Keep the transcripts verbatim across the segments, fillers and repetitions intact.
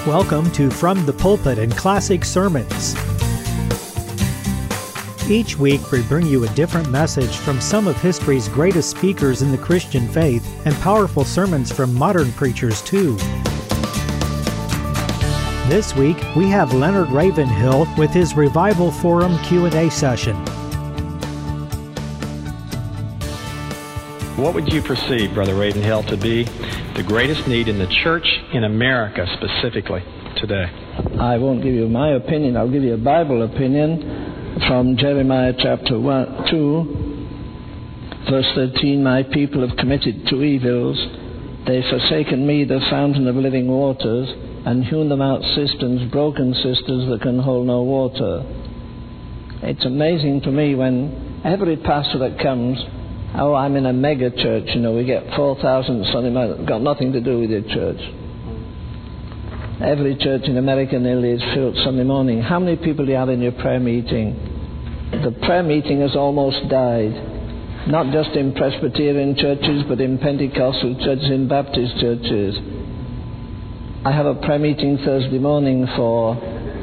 Welcome to From the Pulpit and Classic Sermons. Each week we bring you a different message from some of history's greatest speakers in the Christian faith and powerful sermons from modern preachers too. This week we have Leonard Ravenhill with his Revival Forum Q and A session. What would you perceive, Brother Ravenhill, to be the greatest need in the church in America specifically today? I won't give you my opinion. I'll give you a Bible opinion from Jeremiah chapter one, two, verse thirteen. My people have committed two evils. They've forsaken me, the fountain of living waters, and hewn them out cisterns, broken cisterns that can hold no water. It's amazing to me when every pastor that comes, oh, I'm in a mega church, you know, we get four thousand Sunday morning. Got nothing to do with your church. Every church in America nearly is filled Sunday morning. How many people do you have in your prayer meeting? The prayer meeting has almost died. Not just in Presbyterian churches, but in Pentecostal churches, in Baptist churches. I have a prayer meeting Thursday morning for,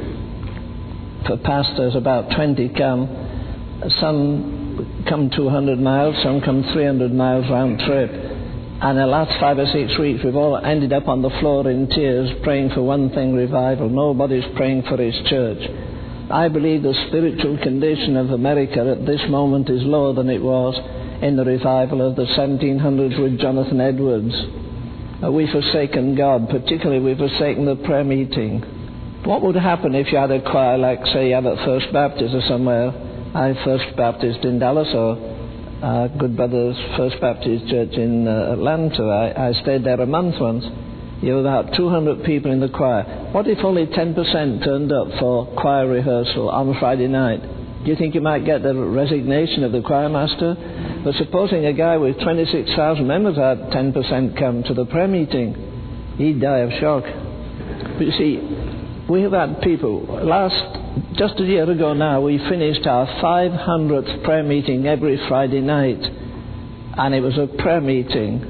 for pastors. About twenty come. Some come two hundred miles, some come three hundred miles round trip. And the last five or six weeks we've all ended up on the floor in tears praying for one thing, revival. Nobody's praying for his church. I believe the spiritual condition of America at this moment is lower than it was in the revival of the seventeen hundreds with Jonathan Edwards. Uh, we've forsaken God, particularly we've forsaken the prayer meeting. What would happen if you had a choir like, say, you have at First Baptist or somewhere? I have First Baptist in Dallas, or uh, Good Brothers First Baptist Church in uh, Atlanta. I, I stayed there a month once. You have about two hundred people in the choir. What if only ten percent turned up for choir rehearsal on Friday night? Do you think you might get the resignation of the choir master? But supposing a guy with twenty-six thousand members had ten percent come to the prayer meeting, he'd die of shock. But you see, we have had people, last, just a year ago now, we finished our five hundredth prayer meeting every Friday night. And it was a prayer meeting.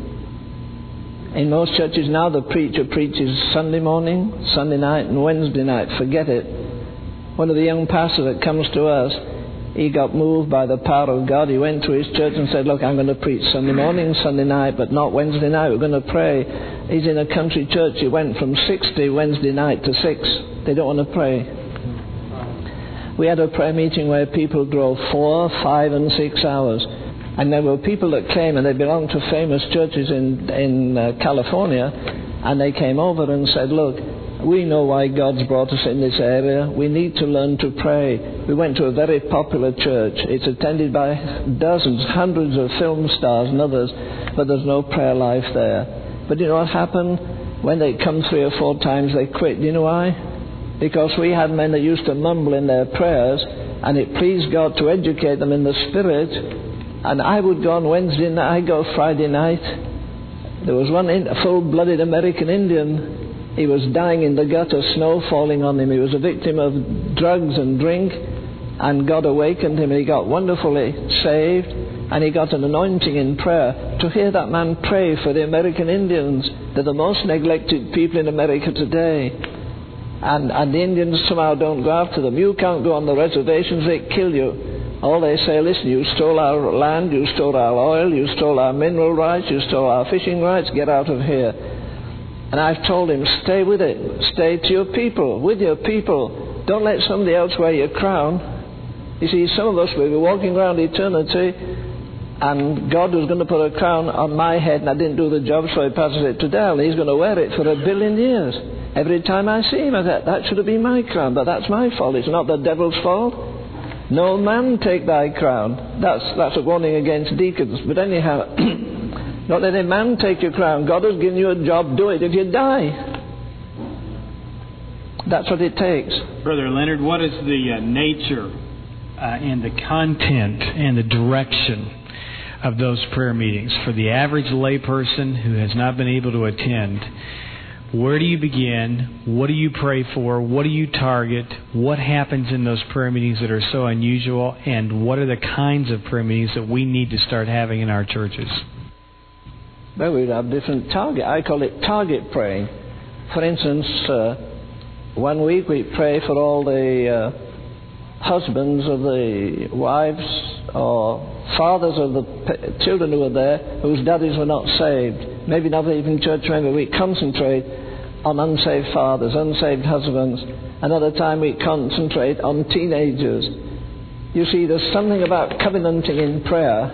In most churches now, the preacher preaches Sunday morning, Sunday night, and Wednesday night. Forget it. One of the young pastors that comes to us, he got moved by the power of God. He went to his church and said, look, I'm going to preach Sunday morning, Sunday night, but not Wednesday night. We're going to pray. He's in a country church. He went from sixty Wednesday night to six. They don't want to pray. We had a prayer meeting where people drove four, five, and six hours. And there were people that came, and they belonged to famous churches in, in uh, California, and they came over and said, look, we know why God's brought us in this area. We need to learn to pray. We went to a very popular church. It's attended by dozens, hundreds of film stars and others, but there's no prayer life there. But you know what happened? When they come three or four times, they quit. Do you know why? Because we had men that used to mumble in their prayers, and it pleased God to educate them in the Spirit. And I would go on Wednesday night, I'd go Friday night. There was one in, a full-blooded American Indian. He was dying in the gutter, snow falling on him. He was a victim of drugs and drink, and God awakened him. He got wonderfully saved, and he got an anointing in prayer. To hear that man pray for the American Indians, they're the most neglected people in America today. And, and the Indians somehow don't go after them. You can't go on the reservations, they kill you. All they say, listen, you stole our land, you stole our oil, you stole our mineral rights, you stole our fishing rights, get out of here. And I've told him, stay with it. Stay to your people, with your people. Don't let somebody else wear your crown. You see, some of us will be walking around eternity, and God was going to put a crown on my head, and I didn't do the job, so he passes it to Dal. He's going to wear it for a billion years. Every time I see him, I thought, that should have been my crown, but that's my fault. It's not the devil's fault. No man take thy crown. That's, that's a warning against deacons. But anyhow, not let a man take your crown. God has given you a job, do it. If you die, that's what it takes. Brother Leonard, what is the uh, nature uh, and the content and the direction of those prayer meetings? For the average layperson who has not been able to attend, where do you begin? What do you pray for? What do you target? What happens in those prayer meetings that are so unusual? And what are the kinds of prayer meetings that we need to start having in our churches? Well, we have different target. I call it target praying. For instance, uh, one week we pray for all the uh, husbands of the wives or fathers of the p- children who were there whose daddies were not saved. Maybe not even church members. We concentrate on unsaved fathers, unsaved husbands. Another time we concentrate on teenagers. You see, there's something about covenanting in prayer.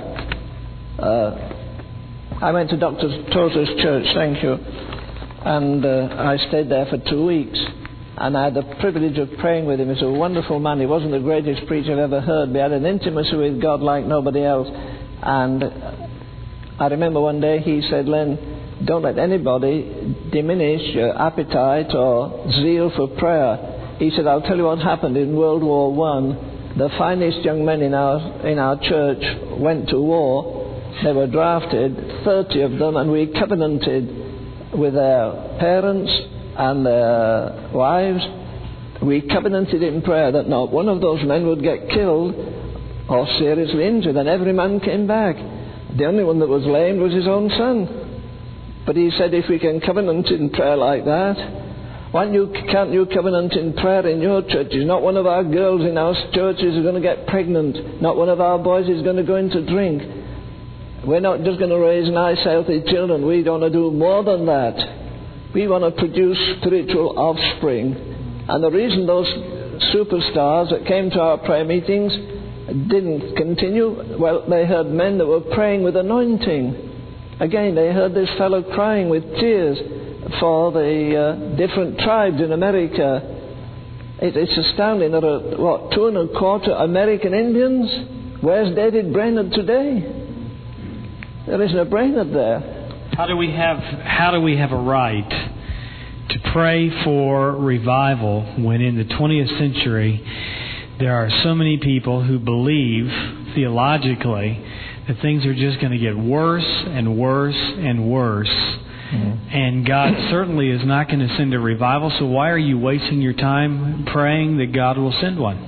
Uh, I went to Doctor Tozer's church, thank you, and uh, I stayed there for two weeks. And I had the privilege of praying with him. He's a wonderful man. He wasn't the greatest preacher I've ever heard, but he had an intimacy with God like nobody else. And I remember one day he said, Len, don't let anybody diminish your appetite or zeal for prayer. He said, I'll tell you what happened in World War One. The finest young men in our, in our church went to war. They were drafted, thirty of them, and we covenanted with their parents and their wives. We covenanted in prayer that not one of those men would get killed or seriously injured, and every man came back. The only one that was lame was his own son. But he said, if we can covenant in prayer like that, why you, can't you covenant in prayer in your churches? Not one of our girls in our churches is going to get pregnant. Not one of our boys is going to go into drink. We're not just going to raise nice, healthy children. We want to do more than that. We want to produce spiritual offspring. And the reason those superstars that came to our prayer meetings didn't continue, well, they heard men that were praying with anointing. Again, they heard this fellow crying with tears for the uh, different tribes in America. It, it's astounding. There are, what, two and a quarter American Indians? Where's David Brainerd today? There isn't a Brainerd there. How do we have how do we have a right to pray for revival when in the twentieth century there are so many people who believe theologically that things are just going to get worse and worse and worse, mm-hmm. and God certainly is not going to send a revival, so why are you wasting your time praying that God will send one?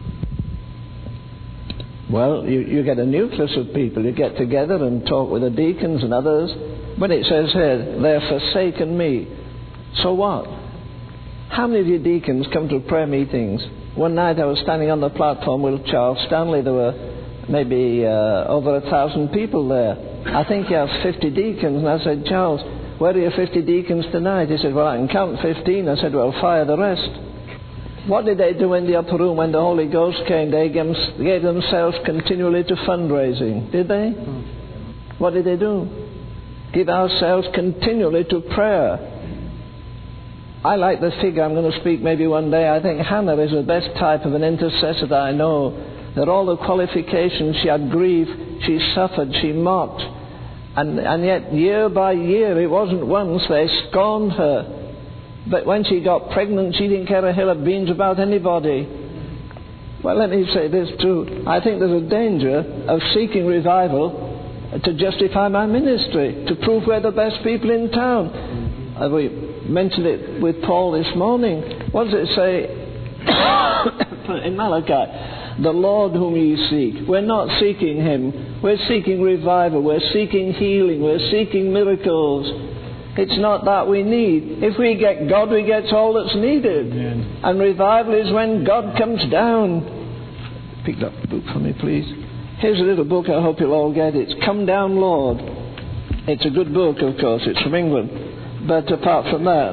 Well, you, you get a nucleus of people. You get together and talk with the deacons and others. When it says here, they're forsaken me, so what? How many of you deacons come to prayer meetings? One night I was standing on the platform with Charles Stanley. There were maybe uh, over a thousand people there. I think he has fifty deacons. And I said, Charles, where are your fifty deacons tonight? He said, well, I can count fifteen. I said, well, fire the rest. What did they do in the upper room when the Holy Ghost came? They gave themselves continually to fundraising. Did they? What did they do? Give ourselves continually to prayer. I like the figure. I'm going to speak maybe one day. I think Hannah is the best type of an intercessor that I know. That all the qualifications, she had grief, she suffered, she mocked. And, and yet year by year, it wasn't once, they scorned her. But when she got pregnant, she didn't care a hill of beans about anybody. Well, let me say this too. I think there's a danger of seeking revival to justify my ministry, to prove we're the best people in town. Uh, we mentioned it with Paul this morning. What does it say in Malachi? The Lord whom ye seek. We're not seeking Him. We're seeking revival. We're seeking healing. We're seeking miracles. It's not that we need. If we get God, we get all that's needed. Amen. And revival is when God comes down. Pick up the book for me, please. Here's a little book, I hope you'll all get it. It's Come Down, Lord. It's a good book, of course. It's from England. But apart from that,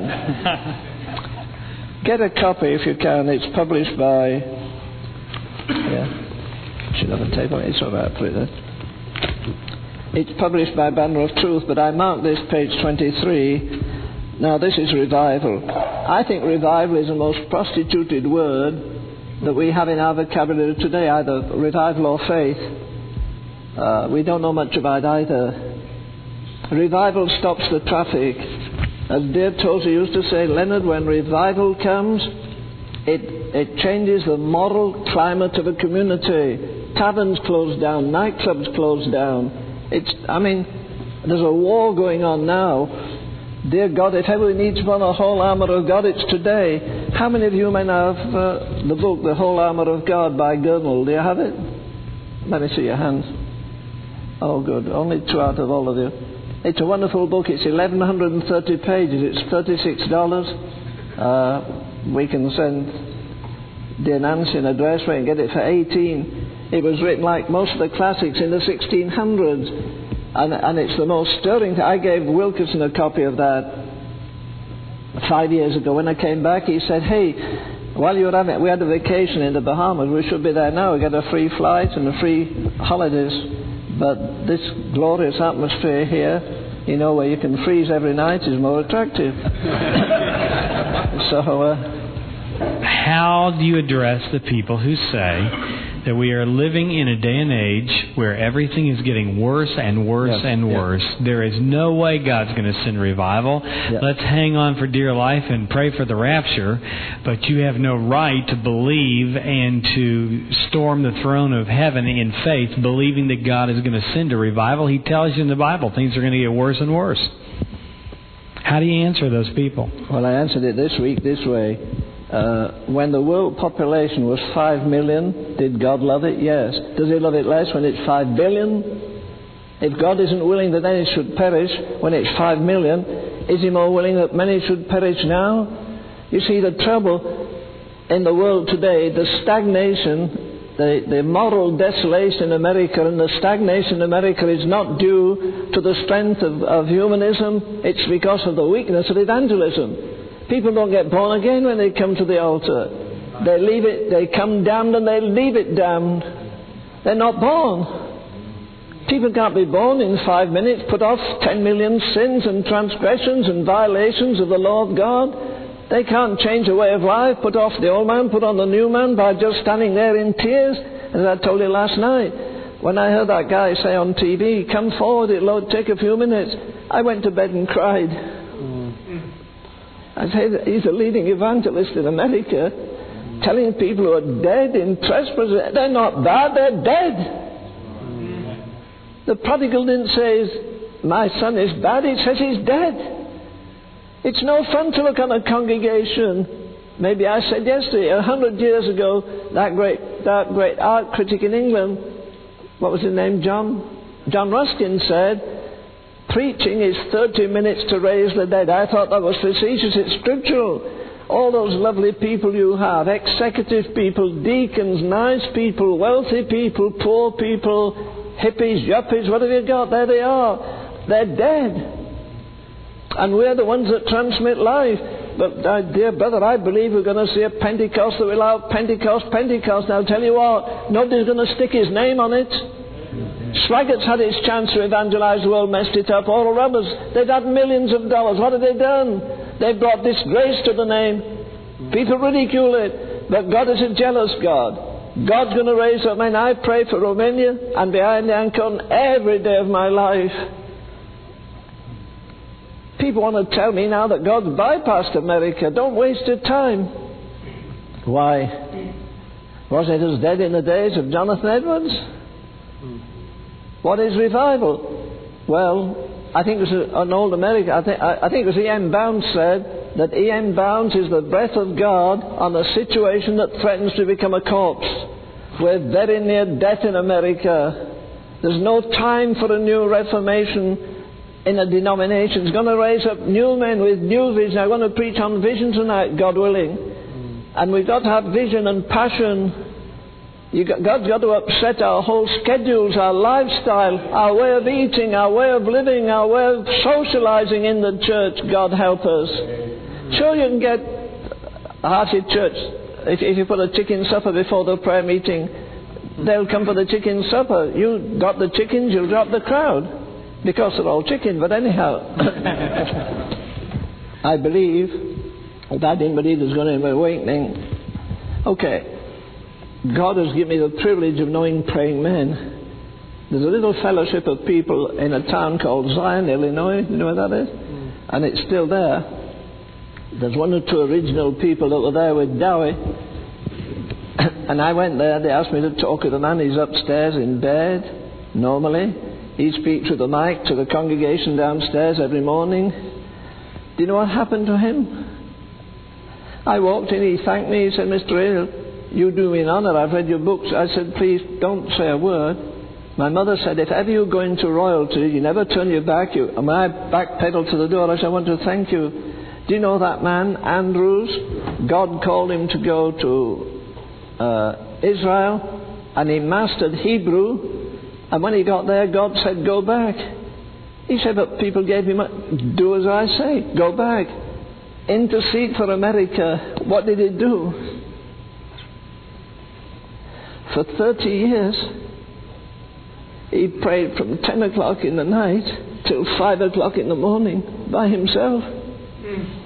get a copy if you can. It's published by... Yeah, should have a table. It's all right, put it there. It's published by Banner of Truth, but I marked this page twenty-three. Now, this is revival. I think revival is the most prostituted word that we have in our vocabulary today, either revival or faith. Uh, we don't know much about either. Revival stops the traffic. As Dave Tozer used to say, Leonard, when revival comes, it, it changes the moral climate of a community. Taverns close down, nightclubs close down. It's, I mean, there's a war going on now. Dear God, if ever we need to put on the whole armour of God, it's today. How many of you men have uh, the book, The Whole Armour of God by Gurnall? Do you have it? Let me see your hands. Oh, good. Only two out of all of you. It's a wonderful book. It's eleven thirty pages. It's thirty-six dollars. Uh, we can send dear Nancy an address where you can get it for eighteen. It was written like most of the classics in the sixteen hundreds. And, and it's the most stirring thing. I gave Wilkerson a copy of that five years ago. When I came back, he said, hey, while you were having it, we had a vacation in the Bahamas. We should be there now. We get a free flight and a free holidays. But this glorious atmosphere here, you know, where you can freeze every night is more attractive. so, uh, how do you address the people who say that we are living in a day and age where everything is getting worse and worse yeah, and yeah. worse? There is no way God's going to send revival. Yeah. Let's hang on for dear life and pray for the rapture, but you have no right to believe and to storm the throne of heaven in faith, believing that God is going to send a revival. He tells you in the Bible things are going to get worse and worse. How do you answer those people? Well, I answered it this week this way. Uh, when the world population was five million, did God love it? Yes. Does He love it less when it's five billion? If God isn't willing that any should perish when it's five million, is He more willing that many should perish now? You see, the trouble in the world today, the stagnation, the, the moral desolation in America, and the stagnation in America is not due to the strength of, of humanism. It's because of the weakness of evangelism. People don't get born again when they come to the altar. They leave it, they come damned and they leave it damned. They're not born. People can't be born in five minutes, put off ten million sins and transgressions and violations of the law of God. They can't change a way of life, put off the old man, put on the new man by just standing there in tears. As I told you last night, when I heard that guy say on T V, come forward, it'll take a few minutes, I went to bed and cried. I say that he's a leading evangelist in America, telling people who are dead in trespasses, they're not bad, they're dead. The prodigal didn't say, my son is bad, he says he's dead. It's no fun to look on a congregation. Maybe I said yesterday, a hundred years ago, that great, that great art critic in England, what was his name, John? John Ruskin said, preaching is thirty minutes to raise the dead. I thought that was facetious. It's scriptural. All those lovely people you have, executive people, deacons, nice people, wealthy people, poor people, hippies, yuppies, what have you got? There they are. They're dead. And we're the ones that transmit life. But, uh, dear brother, I believe we're going to see a Pentecost that will out Pentecost, Pentecost. Now, I'll tell you what, nobody's going to stick his name on it. Swaggart's had his chance to evangelize the world, messed it up. Oral Roberts, they've had millions of dollars. What have they done? They've brought disgrace to the name. People ridicule it. But God is a jealous God. God's going to raise up men. I pray for Romania and behind the Ancon every day of my life. People want to tell me now that God's bypassed America. Don't waste your time. Why? Wasn't it as dead in the days of Jonathan Edwards? What is revival? Well, I think it was an old American, I think, I, I think it was E M Bounds said that E M Bounds is the breath of God on a situation that threatens to become a corpse. We're very near death in America. There's no time for a new reformation in a denomination. It's going to raise up new men with new vision. I'm going to preach on vision tonight, God willing. And we've got to have vision and passion. You got, God's got to upset our whole schedules, our lifestyle, our way of eating, our way of living, our way of socializing in the church. God help us. Sure, you can get a hearty church. If, if you put a chicken supper before the prayer meeting, they'll come for the chicken supper. You got the chickens, you'll drop the crowd because they're all chicken. But anyhow, I believe that I didn't believe there's going to be an awakening. Okay. God has given me the privilege of knowing praying men. There's a little fellowship of people in a town called Zion, Illinois. You know where that is? Mm. And it's still there. There's one or two original people that were there with Dowie. And I went there. They asked me to talk to the man. He's upstairs in bed, normally. He speaks with the mic to the congregation downstairs every morning. Do you know what happened to him? I walked in. He thanked me. He said, Mister Hill, you do me an honour. I've read your books. I said, please don't say a word. My mother said, if ever you go into royalty, you never turn your back. You, and when I backpedaled to the door, I said, I want to thank you. Do you know that man, Andrews? God called him to go to uh, Israel, and he mastered Hebrew, and when he got there, God said, go back. He said, but people gave him, a, do as I say, go back. Intercede for America. What did he do? For thirty years, he prayed from ten o'clock in the night till five o'clock in the morning by himself. Mm.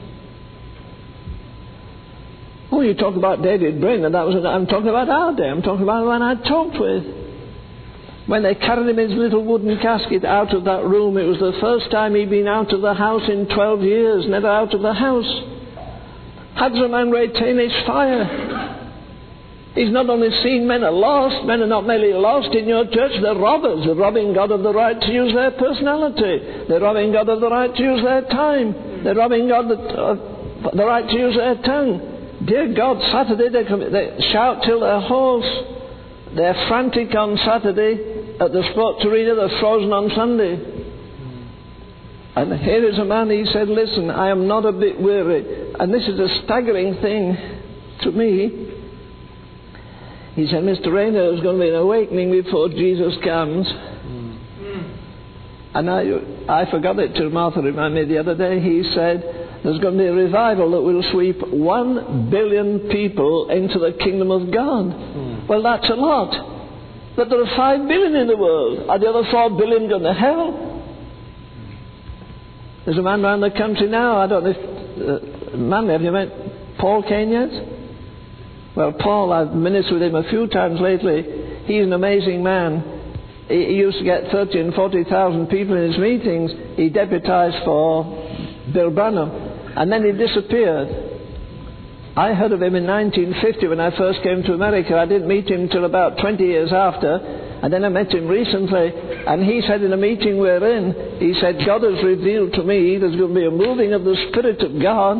Oh, you talk about David Brainerd. That was an, I'm talking about our day. I'm talking about the man I talked with. When they carried him in his little wooden casket out of that room, it was the first time he'd been out of the house in twelve years, never out of the house. How does a man retain his fire? He's not only seen men are lost, men are not merely lost in your church, they're robbers. They're robbing God of the right to use their personality. They're robbing God of the right to use their time. They're robbing God of the right to use their tongue. Dear God, Saturday they, come, they shout till they're hoarse. They're frantic on Saturday. At the sports arena, they're frozen on Sunday. And here is a man, he said, listen, I am not a bit weary. And this is a staggering thing to me. He said, Mister Rayner, there's going to be an awakening before Jesus comes. Mm. And I I forgot it till Martha reminded me the other day. He said, there's going to be a revival that will sweep one billion people into the kingdom of God. Mm. Well, that's a lot. But there are five billion in the world. Are the other four billion going to hell? There's a man around the country now, I don't know if... Uh, Manley, have you met Paul Kane yet? Well, Paul, I've ministered with him a few times lately. He's an amazing man. He, he used to get thirty and forty thousand people in his meetings. He deputized for Bill Branham, and then he disappeared. I heard of him in nineteen fifty when I first came to America. I didn't meet him till about twenty years after, and then I met him recently, and he said in a meeting we're in, he said, God has revealed to me there's going to be a moving of the Spirit of God.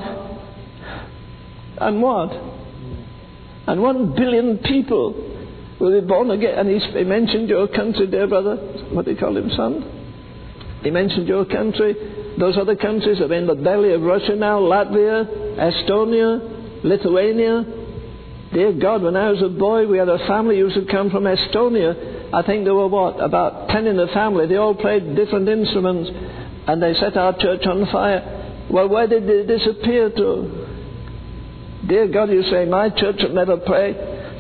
And what? And one billion people will be born again. And he, he mentioned your country, dear brother. What do you call him, son? He mentioned your country. Those other countries are in the belly of Russia now. Latvia, Estonia, Lithuania. Dear God, when I was a boy, we had a family who used to come from Estonia. I think there were, what, about ten in the family. They all played different instruments. And they set our church on fire. Well, where did they disappear to? Dear God, you say, my church will never pray.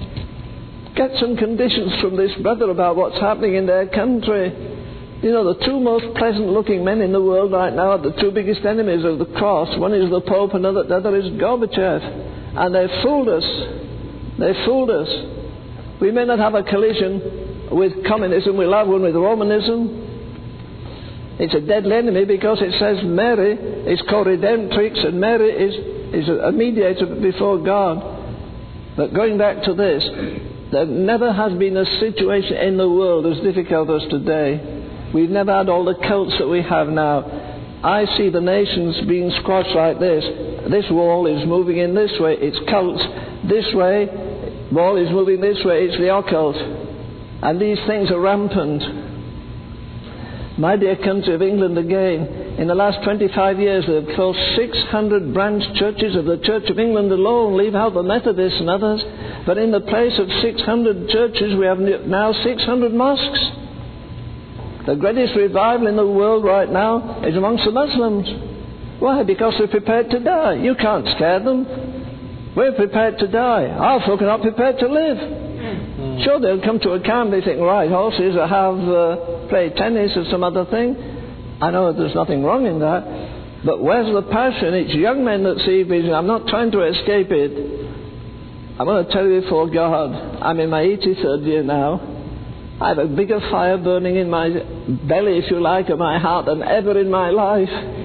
Get some conditions from this brother about what's happening in their country. You know, the two most pleasant-looking men in the world right now are the two biggest enemies of the cross. One is the Pope, and the other is Gorbachev. And they fooled us. They fooled us. We may not have a collision with communism. We'll have one with Romanism. It's a deadly enemy because it says Mary is co-redemptrix and Mary is... is a mediator before God. But going back to this, there never has been a situation in the world as difficult as today. We've never had all the cults that we have now. I see the nations being squashed like this. This wall is moving in this way, it's cults. This way, wall is moving this way, it's the occult. And these things are rampant. My dear country of England again, in the last twenty-five years there have closed six hundred branch churches of the Church of England alone, leave out the Methodists and others. But in the place of six hundred churches we have now six hundred mosques. The greatest revival in the world right now is amongst the Muslims. Why? Because they're prepared to die. You can't scare them. We're prepared to die. Our folk are not prepared to live. Mm. Sure, they'll come to a camp, they think, right, horses, I have uh, play tennis or some other thing. I know there's nothing wrong in that. But where's the passion? It's young men that see vision. I'm not trying to escape it. I'm going to tell you before God, I'm in my eighty-third year now. I have a bigger fire burning in my belly, if you like, of my heart than ever in my life.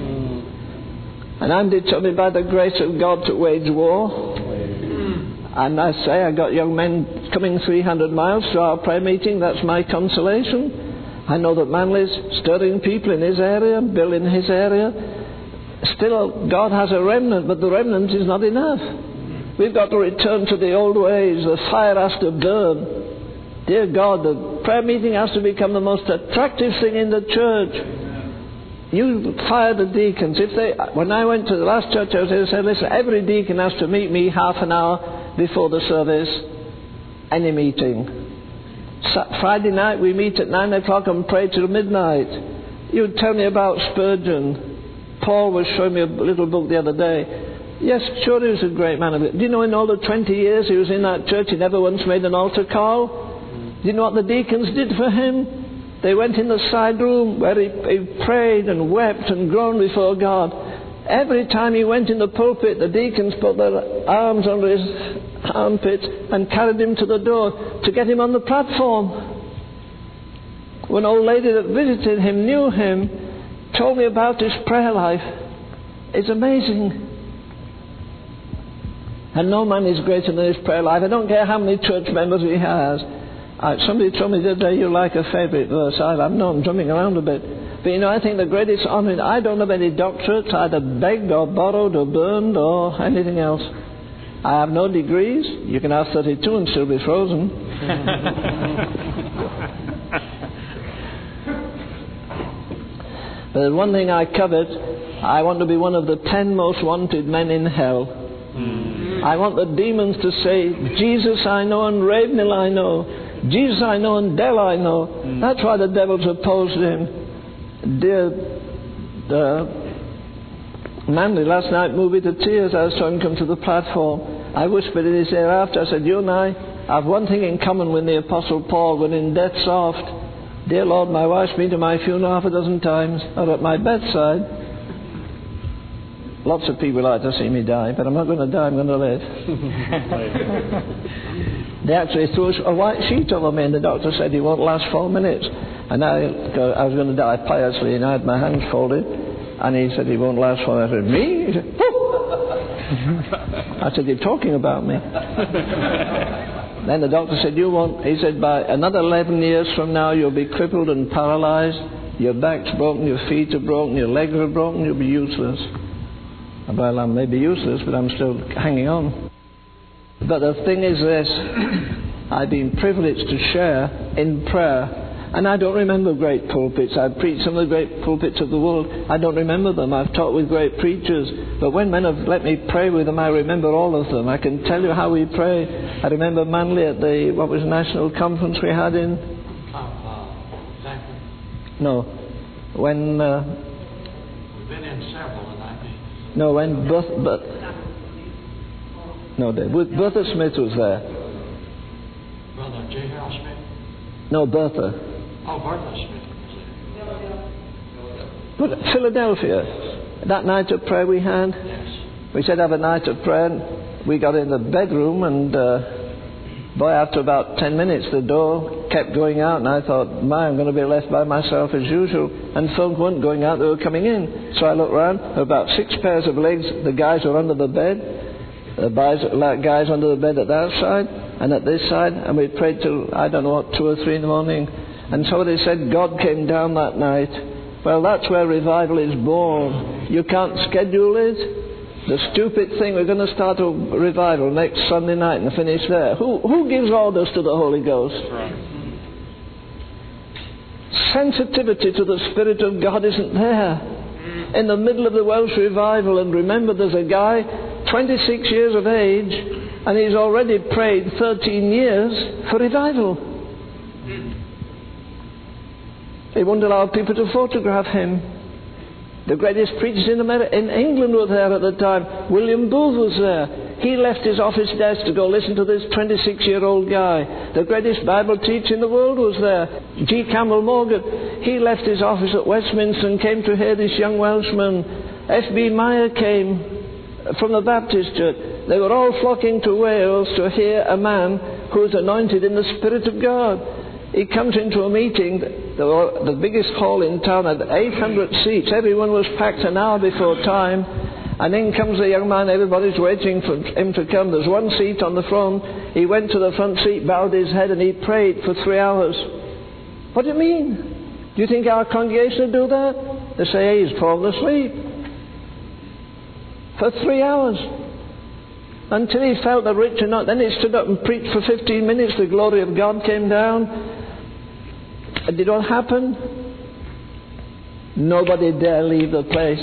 Mm. And I'm determined by the grace of God to wage war. Mm. And I say, I got young men coming three hundred miles to our prayer meeting. That's my consolation. I know that Manley's stirring people in his area, Bill in his area. Still, God has a remnant, but the remnant is not enough. We've got to return to the old ways. The fire has to burn. Dear God, the prayer meeting has to become the most attractive thing in the church. You fire the deacons. If they, when I went to the last church I was there, they said, listen, every deacon has to meet me half an hour before the service, any meeting. Friday night we meet at nine o'clock and pray till midnight. You'd tell me about Spurgeon. Paul was showing me a little book the other day. Yes, sure, he was a great man of it. Do you know in all the twenty years he was in that church, he never once made an altar call? Do you know what the deacons did for him? They went in the side room where he, he prayed and wept and groaned before God. Every time he went in the pulpit, the deacons put their arms under his armpit and carried him to the door to get him on the platform. One old lady that visited him, knew him, told me about his prayer life. It's amazing. And no man is greater than his prayer life. I don't care how many church members he has. Uh, somebody told me the other day, you like a favourite verse. I have no, I'm jumping around a bit. But you know, I think the greatest honour, I don't have any doctorates, either begged or borrowed or burned or anything else. I have no degrees. You can have thirty-two and still be frozen. But there's one thing I covet. I want to be one of the ten most wanted men in hell. Mm. I want the demons to say, Jesus I know and Ravenhill I know. Jesus I know and Dell I know. Mm. That's why the devil's opposed him. Dear uh, Manley last night moved me to tears. I saw him come to the platform. I whispered in his ear after, I said, you and I have one thing in common with the Apostle Paul, when in death soft. Dear Lord, my wife's been to my funeral half a dozen times, or at my bedside. Lots of people like to see me die, but I'm not going to die, I'm going to live. They actually threw a white sheet over me, and the doctor said he won't last four minutes. And I, I was going to die piously, and I had my hands folded, and he said he won't last four minutes. I said, me? He said, I said, you're talking about me. Then the doctor said, you won't. He said, by another eleven years from now, you'll be crippled and paralyzed. Your back's broken, your feet are broken, your legs are broken, you'll be useless. Well, I may be useless, but I'm still hanging on. But the thing is this, I've been privileged to share in prayer. And I don't remember great pulpits. I've preached some of the great pulpits of the world. I don't remember them. I've taught with great preachers. But when men have let me pray with them, I remember all of them. I can tell you how we pray. I remember Manley at the, what was the national conference we had in? No. When... Uh, We've been in several, and I think... No, when Beth... Beth no, Bertha Smith was there. Brother J. Harold Smith? No, Bertha. Oh, Bertha Smith. But Philadelphia, that night of prayer we had, Yes. we said have a night of prayer. And we got in the bedroom, and uh, boy, after about ten minutes, the door kept going out, and I thought, my, I'm going to be left by myself as usual. And folk weren't going out; they were coming in. So I looked around. There were about six pairs of legs. The guys were under the bed. The guys under the bed at that side and at this side, and we prayed till, I don't know what, two or three in the morning. And somebody said God came down that night. Well, that's where revival is born. You can't schedule it. The stupid thing, we're going to start a revival next Sunday night and finish there. Who, who gives orders to the Holy Ghost? Sensitivity to the Spirit of God isn't there. In the middle of the Welsh revival, and remember there's a guy twenty-six years of age, and he's already prayed thirteen years for revival. He wouldn't allow people to photograph him. The greatest preachers in America, in England were there at the time. William Booth was there. He left his office desk to go listen to this twenty-six-year-old guy. The greatest Bible teacher in the world was there. G. Campbell Morgan. He left his office at Westminster and came to hear this young Welshman. F B Meyer came from the Baptist church. They were all flocking to Wales to hear a man who was anointed in the Spirit of God. He comes into a meeting. The, the biggest hall in town had eight hundred seats. Everyone was packed an hour before time. And in comes the young man. Everybody's waiting for him to come. There's one seat on the front. He went to the front seat, bowed his head, and he prayed for three hours. What do you mean? Do you think our congregation would do that? They say, hey, he's fallen asleep. For three hours. Until he felt the rich anointing. Then he stood up and preached for fifteen minutes. The glory of God came down. And did what happen? Nobody dare leave the place.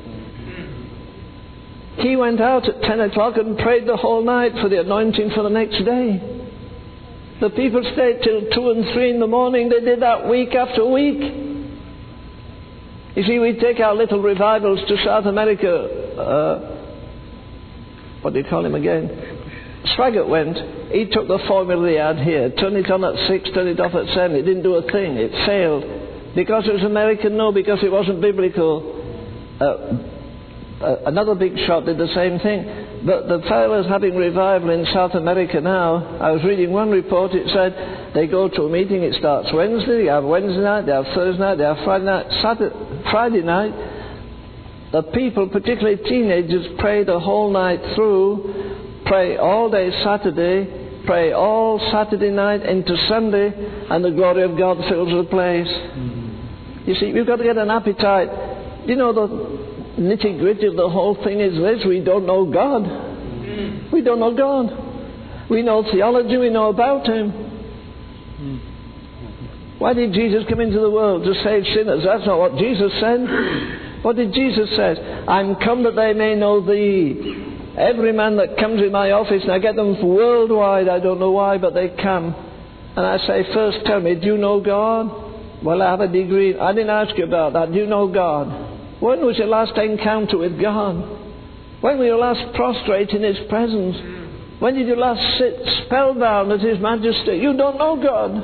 He went out at ten o'clock and prayed the whole night for the anointing for the next day. The people stayed till two and three in the morning. They did that week after week. You see, we take our little revivals to South America. Uh, what do you call him again? Swaggart went. He took the formula he had here, turned it on at six, turned it off at seven. It didn't do a thing. It failed. Because it was American? No, because it wasn't biblical. Uh, uh, another big shot did the same thing. But the fellows having revival in South America now, I was reading one report, it said they go to a meeting, it starts Wednesday, they have Wednesday night, they have Thursday night, they have Friday night, Saturday, Friday night. The people, particularly teenagers, pray the whole night through, pray all day Saturday, pray all Saturday night into Sunday, and the glory of God fills the place. Mm-hmm. You see, we've got to get an appetite. You know, the nitty-gritty of the whole thing is this: we don't know God. Mm-hmm. We don't know God. We know theology, we know about Him. Mm-hmm. Why did Jesus come into the world? To save sinners. That's not what Jesus said. What did Jesus say? I'm come that they may know Thee. Every man that comes in my office, and I get them worldwide, I don't know why, but they come. And I say, first tell me, do you know God? Well, I have a degree. I didn't ask you about that. Do you know God? When was your last encounter with God? When were you last prostrate in His presence? When did you last sit spellbound at His majesty? You don't know God.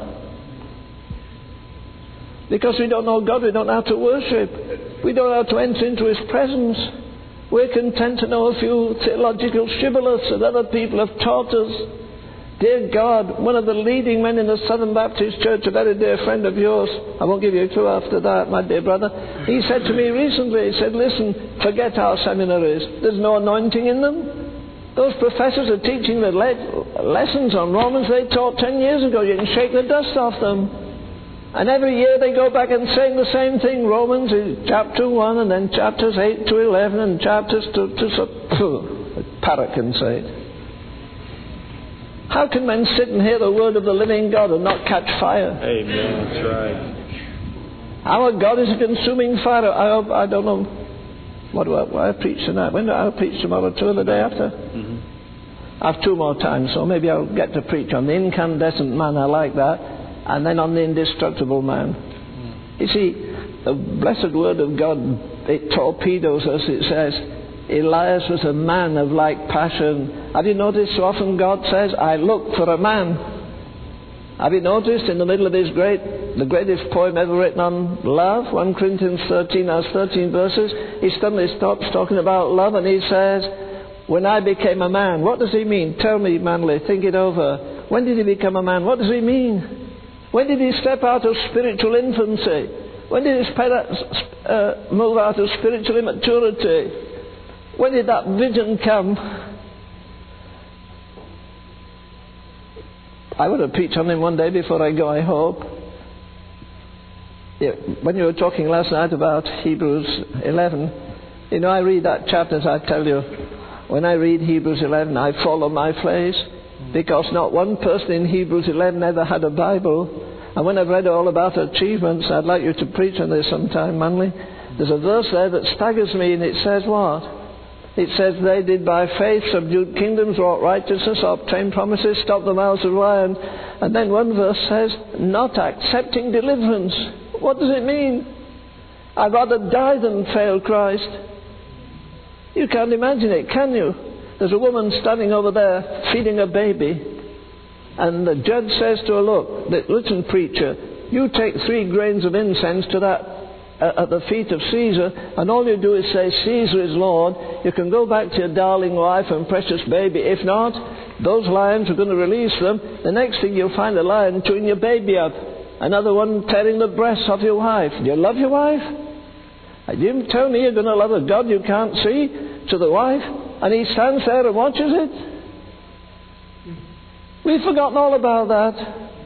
Because we don't know God, we don't know how to worship. We don't know how to enter into His presence. We're content to know a few theological shibboleths that other people have taught us. Dear God, one of the leading men in the Southern Baptist Church, a very dear friend of yours, I won't give you a clue after that, my dear brother, he said to me recently, he said, listen, forget our seminaries. There's no anointing in them. Those professors are teaching the le- lessons on Romans they taught ten years ago. You can shake the dust off them. And every year they go back and saying the same thing. Romans chapter one, and then chapters eight to eleven, and chapters to... to, to, to parrot can say it. How can men sit and hear the word of the living God and not catch fire? Amen. That's right. Our God is a consuming fire. I hope, I don't know. What do I, what I preach tonight? When do I preach tomorrow too, or the day after? Mm-hmm. I have two more times, so maybe I'll get to preach on the incandescent man. I like that. And then on the indestructible man. Mm. You see, the blessed word of God, it torpedoes us. It says, Elias was a man of like passion. Have you noticed so often God says, I look for a man? Have you noticed in the middle of his great, the greatest poem ever written on love, First Corinthians thirteen has thirteen verses, he suddenly stops talking about love and he says, when I became a man. What does he mean? Tell me, Manly, think it over. When did he become a man? What does he mean? When did he step out of spiritual infancy? When did he spe- uh, move out of spiritual immaturity? When did that vision come? I would have preached on him one day before I go, I hope. Yeah, when you were talking last night about Hebrews eleven, you know, I read that chapter, as I tell you. When I read Hebrews eleven, I fall on my face. Because not one person in Hebrews eleven ever had a Bible. And when I've read all about achievements, I'd like you to preach on this sometime, Manly. There's a verse there that staggers me, and it says what? It says, they did by faith subdued kingdoms, wrought righteousness, obtained promises, stopped the mouths of lions. And then one verse says, not accepting deliverance. What does it mean? I'd rather die than fail Christ. You can't imagine it, can you? There's a woman standing over there feeding a baby, and the judge says to her, look, listen, preacher, you take three grains of incense to that uh, at the feet of Caesar, and all you do is say, Caesar is Lord. You can go back to your darling wife and precious baby. If not, those lions are going to release them. The next thing you'll find a lion chewing your baby up, another one tearing the breasts of your wife. Do you love your wife? You tell me you're going to love a God you can't see to the wife? And he stands there and watches it. We've forgotten all about that.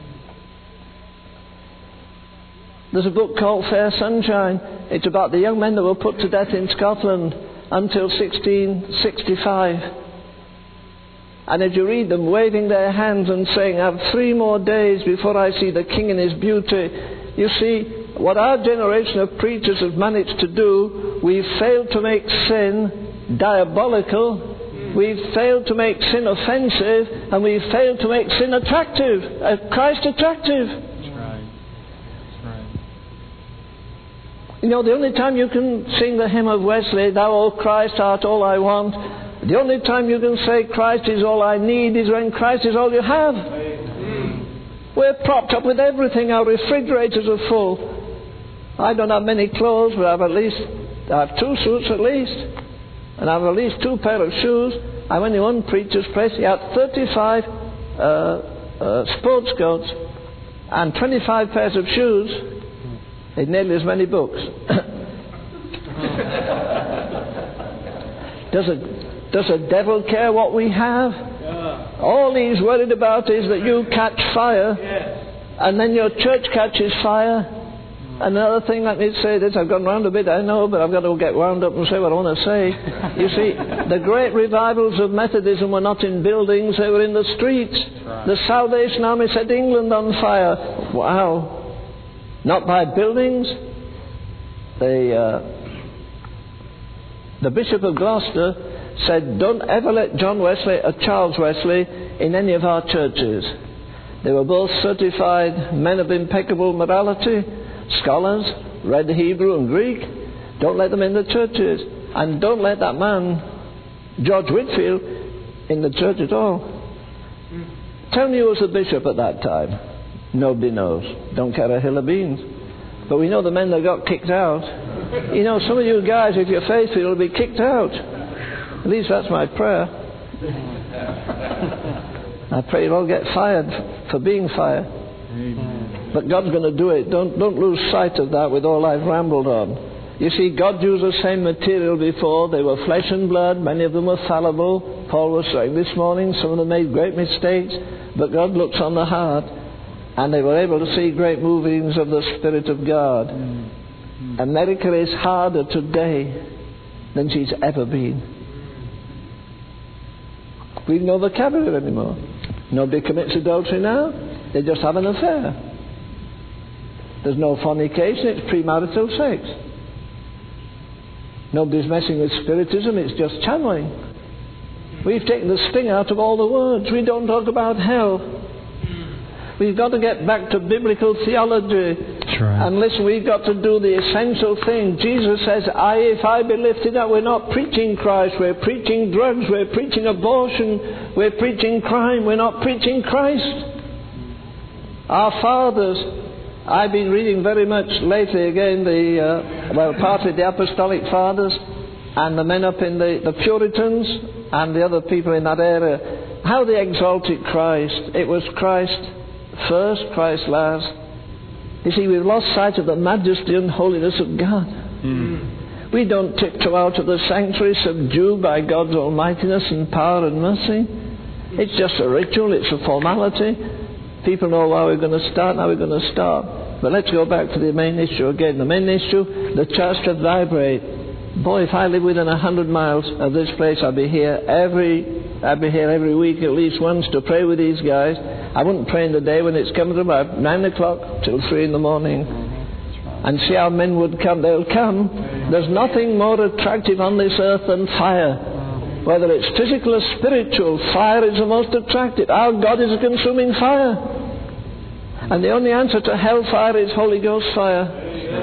There's a book called Fair Sunshine. It's about the young men that were put to death in Scotland until sixteen sixty-five. And as you read them waving their hands and saying, I have three more days before I see the King in his beauty. You see, what our generation of preachers have managed to do, we've failed to make sin diabolical, we've failed to make sin offensive, and we've failed to make sin attractive, uh, Christ attractive. That's right. That's right. You know, the only time you can sing the hymn of Wesley, Thou, O Christ, art all I want, the only time you can say Christ is all I need is when Christ is all you have. We're propped up with everything. Our refrigerators are full. I don't have many clothes, but I have at least I have two suits at least, and I have at least two pair of shoes. I went to one preacher's place. He had thirty-five uh, uh, sports coats and twenty-five pairs of shoes. He had nearly as many books. does a does a devil care what we have? All he's worried about is that you catch fire, and then your church catches fire. Another thing, let me say this, I've gone round a bit, I know, but I've got to get wound up and say what I want to say. You see, the great revivals of Methodism were not in buildings, they were in the streets. The Salvation Army set England on fire. Wow. Not by buildings. The, uh, the Bishop of Gloucester said, don't ever let John Wesley or Charles Wesley in any of our churches. They were both certified men of impeccable morality, scholars, read Hebrew and Greek. Don't let them in the churches. And don't let that man, George Whitfield, in the church at all. Tell me who was the bishop at that time. Nobody knows. Don't care a hill of beans. But we know the men that got kicked out. You know, some of you guys, if you're faithful, you'll be kicked out. At least that's my prayer. I pray you'll all get fired for being fired. Amen. But God's going to do it. Don't, don't lose sight of that with all I've rambled on. You see, God used the same material before. They were flesh and blood. Many of them were fallible. Paul was saying this morning, some of them made great mistakes. But God looks on the heart. And they were able to see great movings of the Spirit of God. Mm-hmm. America is harder today than she's ever been. We've no vocabulary anymore. Nobody commits adultery now. They just have an affair. There's no fornication, it's premarital sex. Nobody's messing with spiritism, it's just channeling. We've taken the sting out of all the words. We don't talk about hell. We've got to get back to biblical theology. That's right. And listen, we've got to do the essential thing. Jesus says, I, if I be lifted up, we're not preaching Christ. We're preaching drugs. We're preaching abortion. We're preaching crime. We're not preaching Christ. Our fathers, I've been reading very much lately again, the, uh, well, partly the Apostolic Fathers and the men up in the, the Puritans and the other people in that area, how they exalted Christ. It was Christ first, Christ last. You see, we've lost sight of the majesty and holiness of God. Mm. We don't tiptoe out of the sanctuary subdued by God's almightiness and power and mercy. It's just a ritual, it's a formality. People know how we're going to start and how we're going to stop. But let's go back to the main issue again. The main issue, the church to vibrate. Boy, if I live within a hundred miles of this place, I'll be here every I'll be here every week at least once to pray with these guys. I wouldn't pray in the day when it's coming to about nine o'clock till three in the morning. And see how men would come. They'll come. There's nothing more attractive on this earth than fire. Whether it's physical or spiritual, fire is the most attractive. Our God is a consuming fire. And the only answer to hellfire is Holy Ghost fire.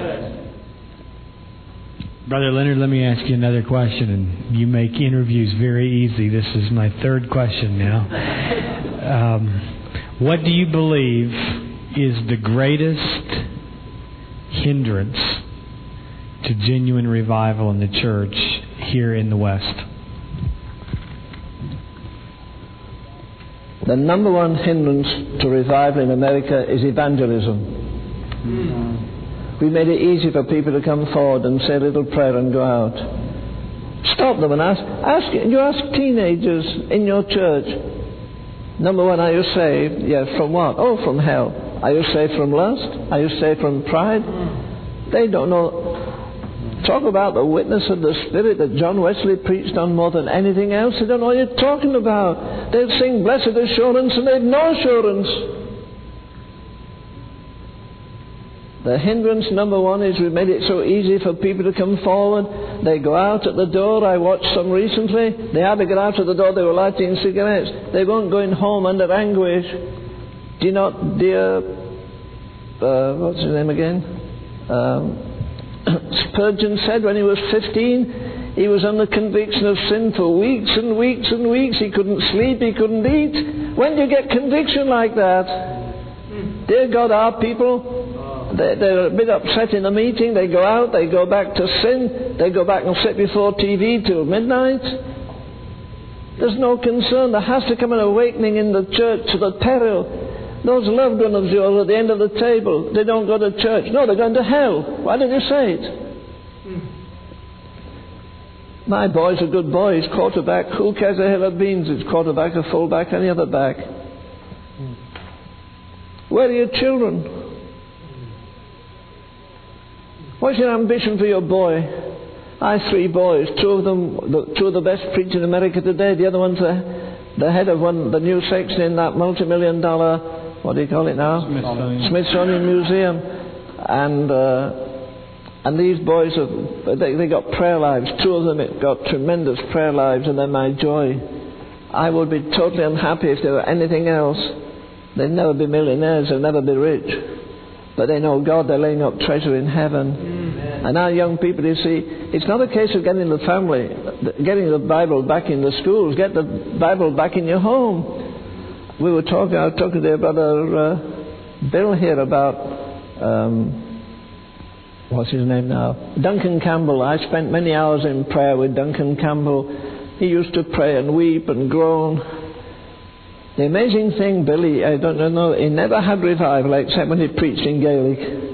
Brother Leonard, let me ask you another question, and you make interviews very easy. This is my third question now. Um, what do you believe is the greatest hindrance to genuine revival in the church here in the West? The number one hindrance to revival in America is evangelism. Mm. We made it easy for people to come forward and say a little prayer and go out. Stop them and ask. Ask you ask teenagers in your church. Number one, are you saved? Yes, from what? Oh, from hell. Are you saved from lust? Are you saved from pride? They don't know. Talk about the witness of the Spirit that John Wesley preached on more than anything else. They don't know what you're talking about. They'll sing Blessed Assurance and they've no assurance. The hindrance, number one, is we've made it so easy for people to come forward. They go out at the door. I watched some recently. They had to get out of the door. They were lighting cigarettes. They weren't going home under anguish. Do you not, dear, uh, what's his name again? Um, Spurgeon said when he was fifteen, he was under conviction of sin for weeks and weeks and weeks. He couldn't sleep, he couldn't eat. When do you get conviction like that? Dear God, our people, they, they're a bit upset in a meeting. They go out, they go back to sin. They go back and sit before T V till midnight. There's no concern. There has to come an awakening in the church to the peril. Those loved ones of yours at the end of the table, they don't go to church. No, they're going to hell. Why did you say it? My boy's a good boy. He's quarterback. Who cares a hill of beans? He's quarterback, a fullback, any other back. Where are your children? What's your ambition for your boy? I have three boys. Two of them, the, two of the best preachers in America today. The other one's the, the head of one, the new section in that multi-million dollar, what do you call it now? Smithsonian, Smithsonian Museum. And uh, and these boys have they, they got prayer lives. Two of them have got tremendous prayer lives, and they're my joy. I would be totally unhappy if they were anything else. They'd never be millionaires. They'll never be rich. But they know God. They're laying up treasure in heaven. Amen. And our young people, you see, it's not a case of getting the family, getting the Bible back in the schools. Get the Bible back in your home. We were talking, I was talking to brother uh, Bill here about, um, what's his name now? Duncan Campbell. I spent many hours in prayer with Duncan Campbell. He used to pray and weep and groan. The amazing thing, Billy, I don't know, he never had revival except when he preached in Gaelic.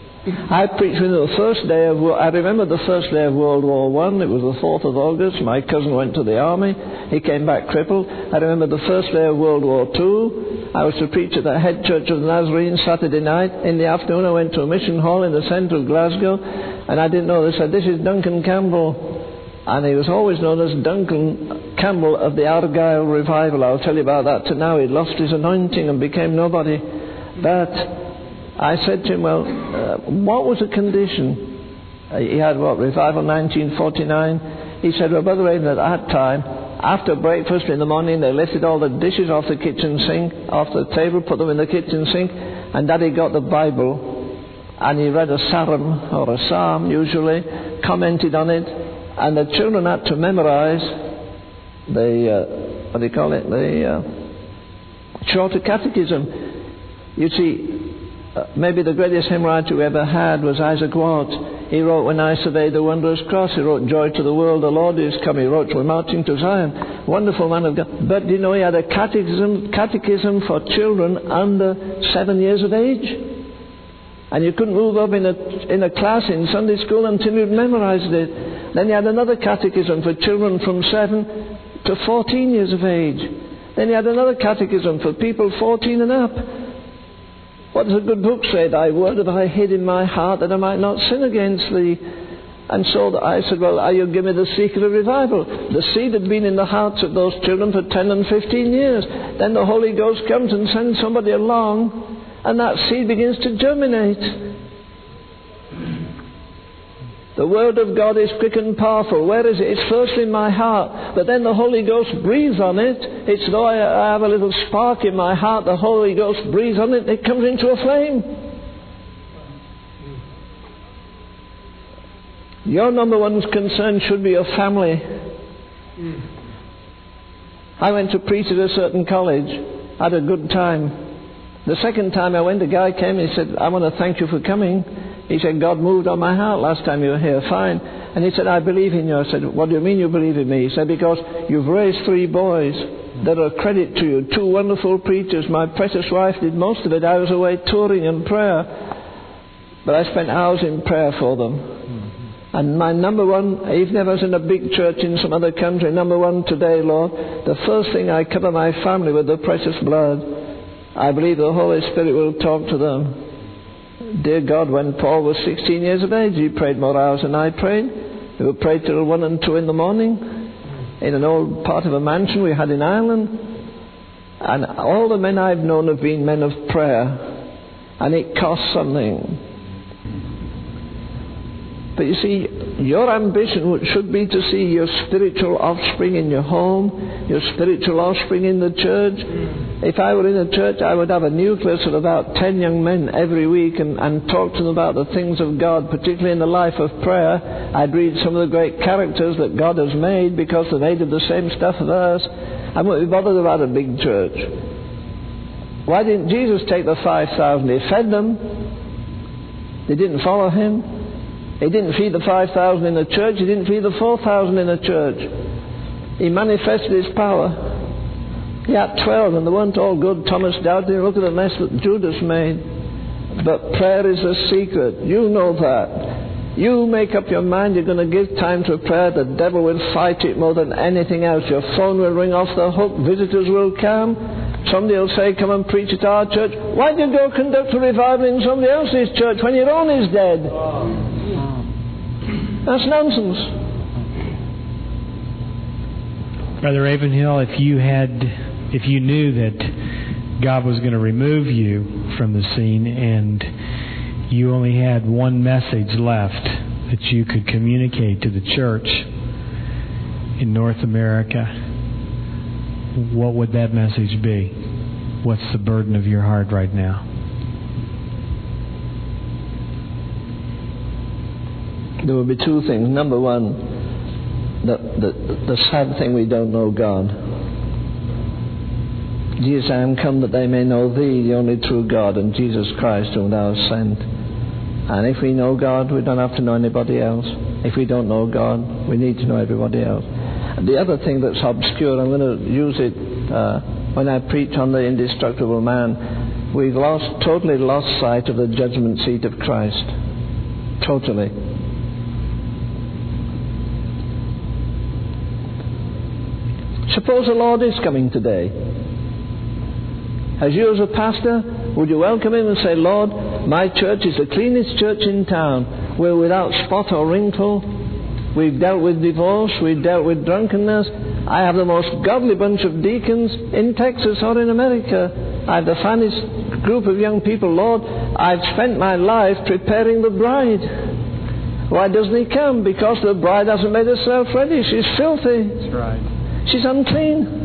I preached with him the first day of, I remember the first day of World War One. It was the fourth of August. My cousin went to the army. He came back crippled. I remember the first day of World War Two. I was to preach at the head church of the Nazarenes Saturday night. In the afternoon I went to a mission hall in the centre of Glasgow, and I didn't know. They said, this is Duncan Campbell. And he was always known as Duncan Campbell of the Argyle Revival. I'll tell you about that to now. He lost his anointing and became nobody. But I said to him, well, uh, what was the condition? Uh, he had, what, Revival nineteen forty-nine? He said, well, Brother Raven, at that time, after breakfast in the morning, they lifted all the dishes off the kitchen sink, off the table, put them in the kitchen sink, and Daddy got the Bible, and he read a psalm, or a psalm usually, commented on it, and the children had to memorize the, uh, what do you call it, the uh, Shorter Catechism. You see, uh, maybe the greatest hymn writer we ever had was Isaac Watts. He wrote, When I Survey the Wondrous Cross. He wrote, Joy to the World, the Lord is come. He wrote, We're Marching to Zion. Wonderful man of God. But you know, he had a catechism, catechism for children under seven years of age. And you couldn't move up in a, in a class in Sunday school until you'd memorized it. Then he had another catechism for children from seven to fourteen years of age. Then he had another catechism for people fourteen and up. What does a good book say? Thy word have I hid in my heart that I might not sin against thee. And so I said, well, are you giving me the secret of revival? The seed had been in the hearts of those children for ten and fifteen years. Then the Holy Ghost comes and sends somebody along, and that seed begins to germinate. The Word of God is quick and powerful. Where is it? It's first in my heart. But then the Holy Ghost breathes on it. It's though I have a little spark in my heart, the Holy Ghost breathes on it, it comes into a flame. Your number one concern should be your family. I went to preach at a certain college. Had a good time. The second time I went, a guy came and he said, I want to thank you for coming. He said, God moved on my heart last time you were here. Fine. And he said, I believe in you. I said, what do you mean you believe in me? He said, because you've raised three boys that are a credit to you. Two wonderful preachers. My precious wife did most of it. I was away touring in prayer. But I spent hours in prayer for them. Mm-hmm. And my number one, even if I was in a big church in some other country, number one today, Lord, the first thing I cover my family with the precious blood. I believe the Holy Spirit will talk to them. Dear God, when Paul was sixteen years of age, he prayed more hours than I prayed. We would pray till one and two in the morning in an old part of a mansion we had in Ireland. And all the men I've known have been men of prayer. And it costs something. But you see, your ambition should be to see your spiritual offspring in your home, your spiritual offspring in the church. If I were in a church, I would have a nucleus of about ten young men every week and, and talk to them about the things of God, particularly in the life of prayer. I'd read some of the great characters that God has made because they made of the same stuff as us. I wouldn't be bothered about a big church. Why didn't Jesus take the five thousand? He fed them. They didn't follow him. He didn't feed the five thousand in a church. He didn't feed the four thousand in a church. He manifested his power. He had twelve, and they weren't all good. Thomas doubted. Look at the mess that Judas made. But prayer is a secret. You know that. You make up your mind you're going to give time to prayer. The devil will fight it more than anything else. Your phone will ring off the hook. Visitors will come. Somebody will say, come and preach at our church. Why do you go conduct a revival in somebody else's church when your own is dead? That's nonsense. Brother Ravenhill, if you had, if you knew that God was going to remove you from the scene and you only had one message left that you could communicate to the church in North America, what would that message be? What's the burden of your heart right now? There will be two things. Number one, the, the, the sad thing, we don't know God. Jesus, I am come that they may know Thee, the only true God, and Jesus Christ, whom Thou hast sent. And if we know God, we don't have to know anybody else. If we don't know God, we need to know everybody else. And the other thing that's obscure, I'm going to use it uh, when I preach on the indestructible man. We've lost, totally lost sight of the judgment seat of Christ. Totally. Suppose the Lord is coming today. As you as a pastor, would you welcome Him and say, Lord, my church is the cleanest church in town. We're without spot or wrinkle. We've dealt with divorce. We've dealt with drunkenness. I have the most godly bunch of deacons in Texas or in America. I have the finest group of young people. Lord, I've spent my life preparing the bride. Why doesn't He come? Because the bride hasn't made herself ready. She's filthy. That's right. She's unclean.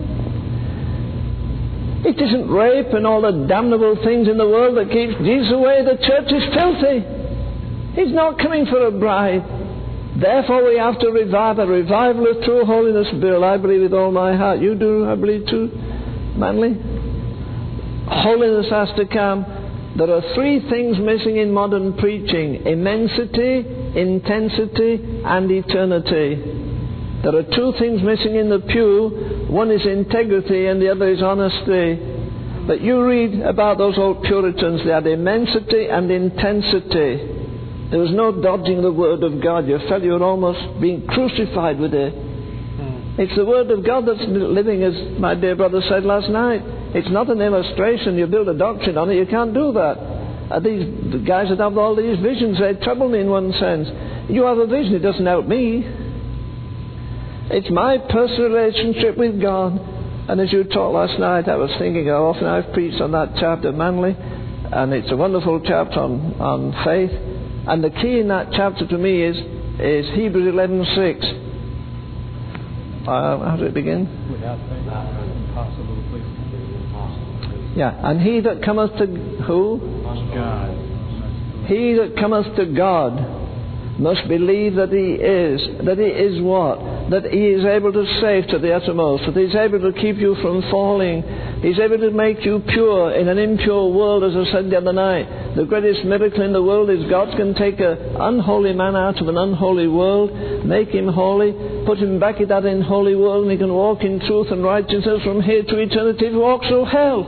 It isn't rape and all the damnable things in the world that keeps Jesus away. The church is filthy. He's not coming for a bride. Therefore we have to revive a revival of true holiness. Bill, I believe with all my heart. You do, I believe too, Manly. Holiness has to come. There are three things missing in modern preaching: immensity, intensity, and eternity. There are two things missing in the pew. One is integrity and the other is honesty. But you read about those old Puritans. They had immensity and intensity. There was no dodging the Word of God. You felt you were almost being crucified with it. It's the Word of God that's living, as my dear brother said last night. It's not an illustration. You build a doctrine on it. You can't do that. Uh, these the guys that have all these visions, they trouble me in one sense. You have a vision. It doesn't help me. It's my personal relationship with God. And as you talked last night, I was thinking how often I've preached on that chapter, Manly. And it's a wonderful chapter on, on faith. And the key in that chapter to me is, is Hebrews eleven six. Uh, how does it begin? Without faith, impossible to please Him. Yeah, and he that cometh to who? God. He that cometh to God must believe that He is. That He is what? That He is able to save to the uttermost. That He is able to keep you from falling. He's able to make you pure in an impure world, as I said the other night. The greatest miracle in the world is God can take an unholy man out of an unholy world, make him holy, put him back in that unholy world, and he can walk in truth and righteousness from here to eternity if he walks through hell.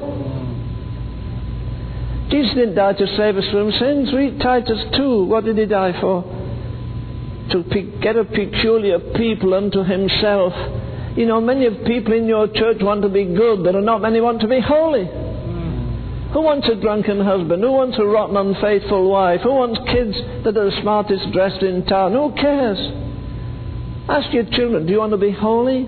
Jesus didn't die to save us from sins. Read Titus two. What did He die for? To pe- get a peculiar people unto Himself. You know, many of people in your church want to be good. There are not many want to be holy. Mm. Who wants a drunken husband? Who wants a rotten, unfaithful wife? Who wants kids that are the smartest dressed in town? Who cares? Ask your children, do you want to be holy?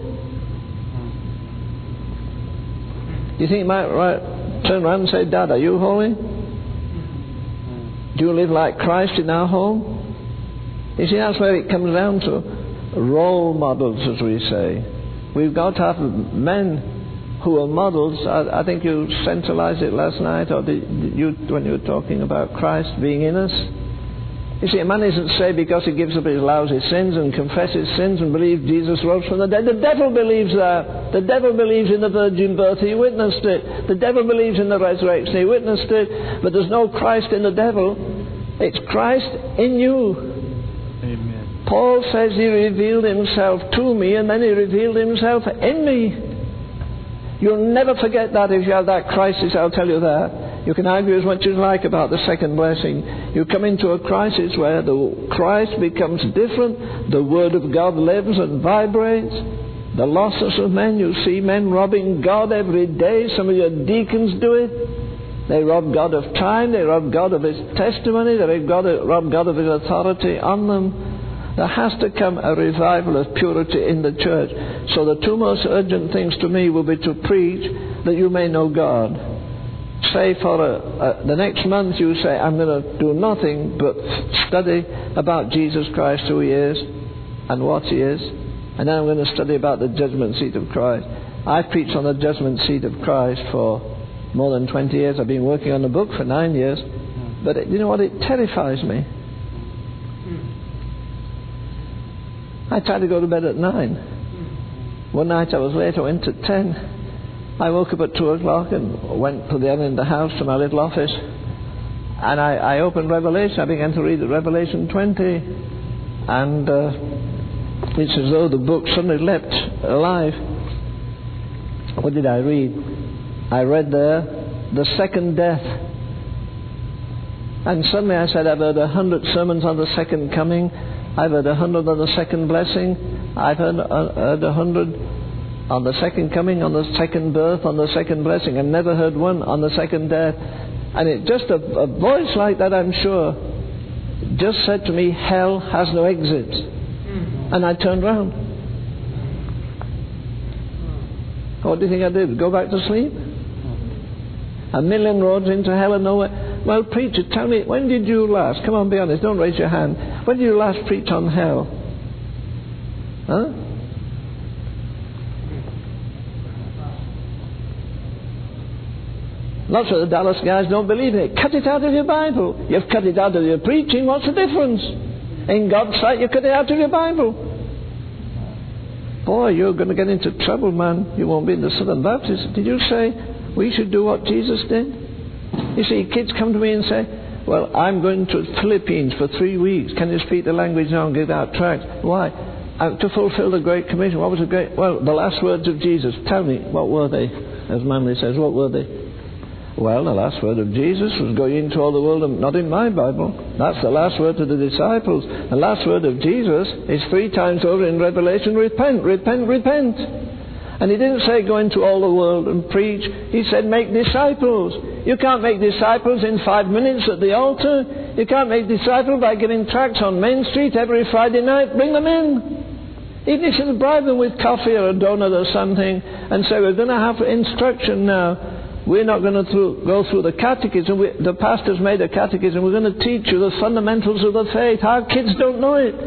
Do you think you might right, turn around and say, Dad, are you holy? Do you live like Christ in our home? You see, that's where it comes down to role models, as we say. We've got to have men who are models. I, I think you centralized it last night, or did you, when you were talking about Christ being in us. You see, a man isn't saved because he gives up his lousy sins and confesses sins and believes Jesus rose from the dead. The devil believes that. The devil believes in the virgin birth. He witnessed it. The devil believes in the resurrection. He witnessed it. But there's no Christ in the devil. It's Christ in you. Amen. Paul says he revealed himself to me, and then he revealed himself in me. You'll never forget that if you have that crisis, I'll tell you that. You can argue as much as you like about the second blessing. You come into a crisis where the Christ becomes different. The Word of God lives and vibrates. The losses of men. You see men robbing God every day. Some of your deacons do it. They rob God of time. They rob God of His testimony. They rob God of His authority on them. There has to come a revival of purity in the church. So the two most urgent things to me will be to preach that you may know God. Say for a, a, the next month you say, I'm going to do nothing but study about Jesus Christ, who He is and what He is. And then I'm going to study about the judgment seat of Christ. I've preached on the judgment seat of Christ for more than twenty years. I've been working on the book for nine years. But it, you know what? It terrifies me. I tried to go to bed at nine. One night I was late. I went at ten. I woke up at two o'clock and went to the other end of the house to my little office. And I, I opened Revelation. I began to read Revelation twenty. And uh, it's as though the book suddenly leapt alive. What did I read? I read there, the second death. And suddenly I said, I've heard a hundred sermons on the second coming. I've heard a hundred on the second blessing. I've heard, uh, heard a hundred on the second coming, on the second birth, on the second blessing. I've never heard one on the second death. And it just a, a voice like that, I'm sure, just said to me, hell has no exit. Mm-hmm. And I turned round. What do you think I did? Go back to sleep? A million roads into hell and nowhere. Well, preacher, tell me, when did you last, come on, be honest, don't raise your hand. When did you last preach on hell? Huh? Lots of the Dallas guys don't believe in it. Cut it out of your Bible. You've cut it out of your preaching. What's the difference? In God's sight, you cut it out of your Bible. Boy, you're going to get into trouble, man. You won't be in the Southern Baptist. Did you say we should do what Jesus did? You see, kids come to me and say, well, I'm going to the Philippines for three weeks. Can you speak the language now and give out tracts? Why? Uh, to fulfill the Great Commission. What was the Great... Well, the last words of Jesus. Tell me, what were they? As Manley says, what were they? Well, the last word of Jesus was go into all the world, and not in my Bible. That's the last word to the disciples. The last word of Jesus is three times over in Revelation, repent, repent, repent. And He didn't say go into all the world and preach. He said make disciples. You can't make disciples in five minutes at the altar. You can't make disciples by giving tracts on Main Street every Friday night. Bring them in. Even if you bribe them with coffee or a donut or something and say we're going to have instruction now. We're not going to through, go through the catechism. We, the pastor's made a catechism. We're going to teach you the fundamentals of the faith. Our kids don't know it.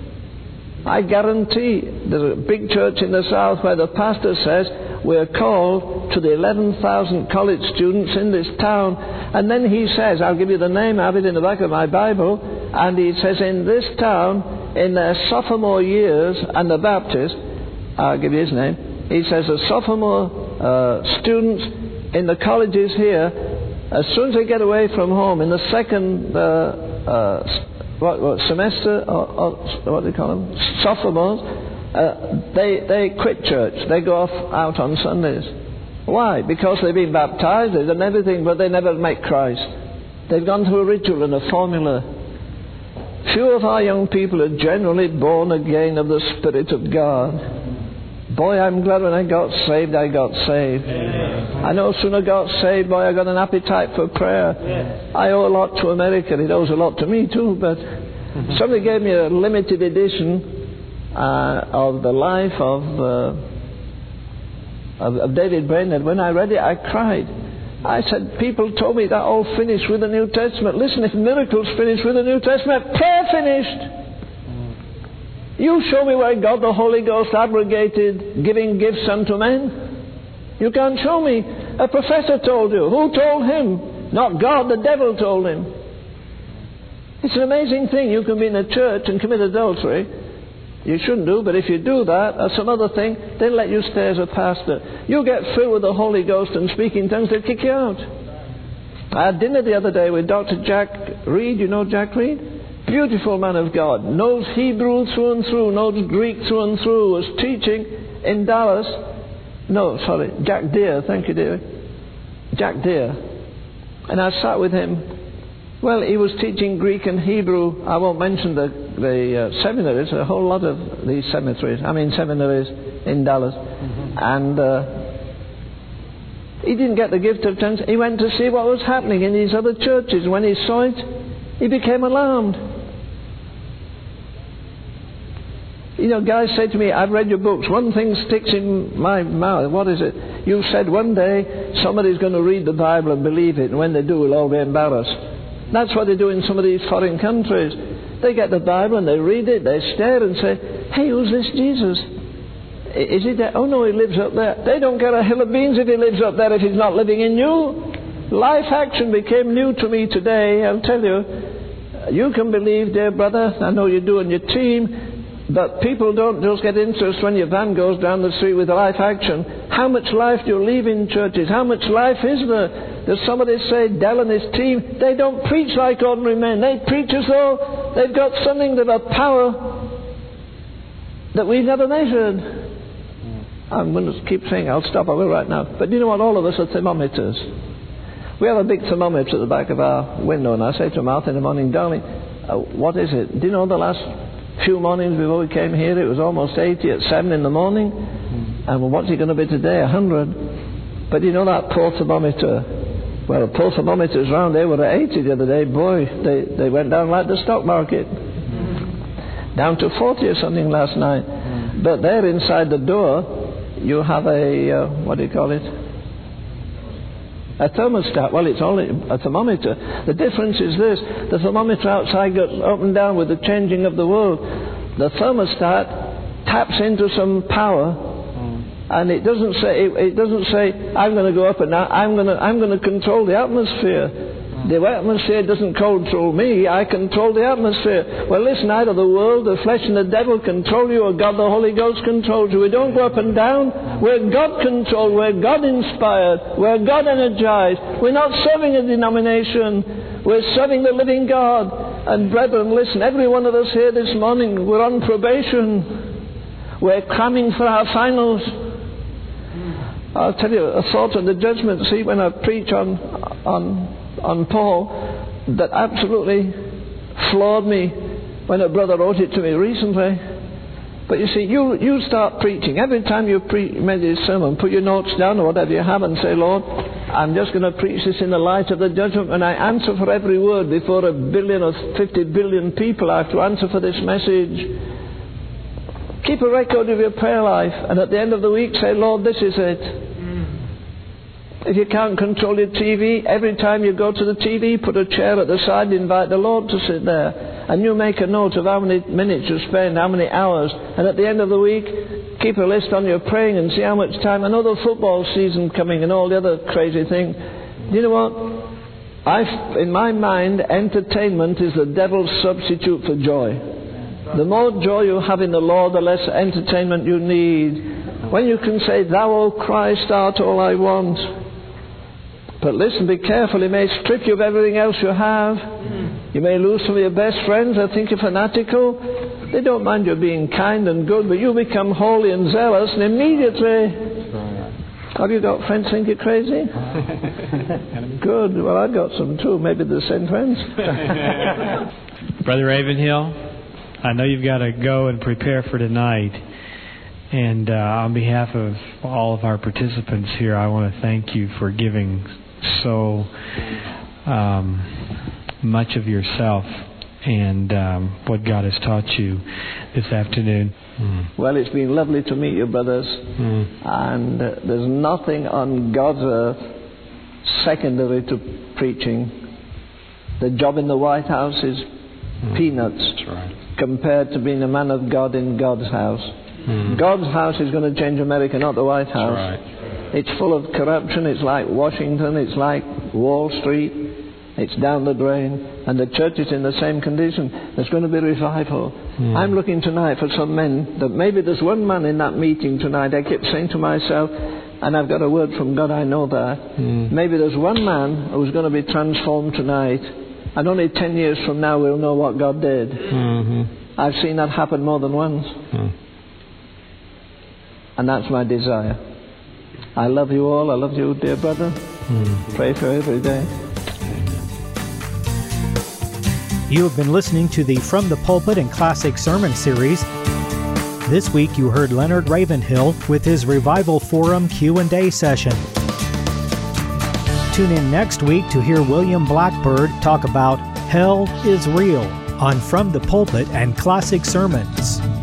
I guarantee there's a big church in the south where the pastor says we're called to the eleven thousand college students in this town. And then he says, I'll give you the name, I have it in the back of my Bible, and he says in this town, in their sophomore years, and the Baptist, I'll give you his name, he says the sophomore uh, students in the colleges here, as soon as they get away from home, in the second uh, uh, what, what semester, or, or what do you call them, sophomores, uh, they they quit church. They go off out on Sundays. Why? Because they've been baptized, they've done everything, but they never met Christ. They've gone through a ritual and a formula. Few of our young people are generally born again of the Spirit of God. Boy, I'm glad when I got saved, I got saved. Amen. I no sooner got saved, boy, I got an appetite for prayer. Yes. I owe a lot to America. It owes a lot to me too, but mm-hmm. somebody gave me a limited edition uh, of the life of, uh, of of David Brainerd. When I read it, I cried. I said, people told me that all finished with the New Testament. Listen, if miracles finished with the New Testament, prayer finished. You show me where God the Holy Ghost abrogated giving gifts unto men. You can't show me. A professor told you. Who told him? Not God, the devil told him. It's an amazing thing. You can be in a church and commit adultery. You shouldn't do, but if you do that or some other thing, they'll let you stay as a pastor. You get filled with the Holy Ghost and speak in tongues, they'll kick you out. I had dinner the other day with Doctor Jack Reed. You know Jack Reed? Beautiful man of God. Knows Hebrew through and through, knows Greek through and through. Was teaching in Dallas. No, sorry, Jack Deere. Thank you, dear. Jack Deere. And I sat with him. Well, he was teaching Greek and Hebrew. I won't mention the, the uh, seminaries, a whole lot of these cemeteries, I mean seminaries in Dallas. Mm-hmm. And uh, he didn't get the gift of tongues. He went to see what was happening in these other churches. When he saw it, he became alarmed. You know, guys say to me, I've read your books. One thing sticks in my mouth. What is it? You said one day somebody's going to read the Bible and believe it, and when they do, we'll all be embarrassed. That's what they do in some of these foreign countries. They get the Bible and they read it, they stare and say, hey, who's this Jesus? Is he there? Oh no, he lives up there. They don't care a hill of beans if he lives up there if he's not living in you. Life action became new to me today. I'll tell you, you can believe, dear brother, I know you do in your team, but people don't just get interest when your van goes down the street with life action. How much life do you leave in churches? How much life is there? Does somebody say, Dell and his team, they don't preach like ordinary men. They preach as though they've got something that a power that we've never measured. I'm going to keep saying, I'll stop, I will right now. But you know what? All of us are thermometers. We have a big thermometer at the back of our window, and I say to Martha in the morning, darling, uh, what is it? Do you know the last few mornings before we came here, it was almost eighty at seven in the morning? And well, what's it going to be today? A hundred. But you know that poor thermometer? Well, the poor thermometers round, they were at eighty the other day. Boy, they, they went down like the stock market. Mm. Down to forty or something last night. Mm. But there inside the door, you have a, uh, what do you call it? A thermostat. Well, it's only a thermometer. The difference is this. The thermometer outside goes up and down with the changing of the world. The thermostat taps into some power. And it doesn't say, it, it doesn't say, I'm going to go up and down, I'm going to, I'm going to control the atmosphere. The atmosphere doesn't control me, I control the atmosphere. Well, listen, either the world, the flesh and the devil control you, or God the Holy Ghost controls you. We don't go up and down. We're God controlled, we're God inspired, we're God energized. We're not serving a denomination, we're serving the living God. And brethren, listen, every one of us here this morning, we're on probation. We're cramming for our finals. I'll tell you a thought on the judgment seat when I preach on on on Paul that absolutely floored me when a brother wrote it to me recently. But you see, you you start preaching. Every time you pre- make a sermon, put your notes down or whatever you have and say, Lord, I'm just going to preach this in the light of the judgment. And I answer for every word before a billion or fifty billion people. I have to answer for this message. Keep a record of your prayer life, and at the end of the week say, Lord, this is it. Mm. If you can't control your T V, every time you go to the T V, put a chair at the side, invite the Lord to sit there. And you make a note of how many minutes you spend, how many hours. And at the end of the week, keep a list on your praying and see how much time. I know the football season coming and all the other crazy things. Do you know what? I, in my mind, entertainment is the devil's substitute for joy. The more joy you have in the Lord, the less entertainment you need. When you can say, Thou, O Christ, art all I want. But listen, be careful. He may strip you of everything else you have. You may lose some of your best friends. I think you're fanatical. They don't mind you being kind and good, but you become holy and zealous, and immediately... Have you got friends think you're crazy? Good. Well, I've got some too. Maybe the same friends. Brother Ravenhill, I know you've got to go and prepare for tonight. And uh, on behalf of all of our participants here, I want to thank you for giving so um, much of yourself and um, what God has taught you this afternoon. Mm. Well, it's been lovely to meet you, brothers. Mm. And uh, there's nothing on God's earth secondary to preaching. The job in the White House is mm. peanuts. That's right. compared to being a man of God in God's house. Hmm. God's house is going to change America, not the White House. That's right. It's full of corruption. It's like Washington. It's like Wall Street. It's down the drain. And the church is in the same condition. There's going to be revival. Hmm. I'm looking tonight for some men, that maybe there's one man in that meeting tonight. I kept saying to myself, and I've got a word from God, I know that. Hmm. Maybe there's one man who's going to be transformed tonight. And only ten years from now we'll know what God did. Mm-hmm. I've seen that happen more than once. Mm. And that's my desire. I love you all. I love you, dear brother. Mm. Pray for every day. You have been listening to the From the Pulpit and Classic Sermon Series. This week you heard Leonard Ravenhill with his Revival Forum Q and A session. Tune in next week to hear William Blackbird talk about Hell is Real on From the Pulpit and Classic Sermons.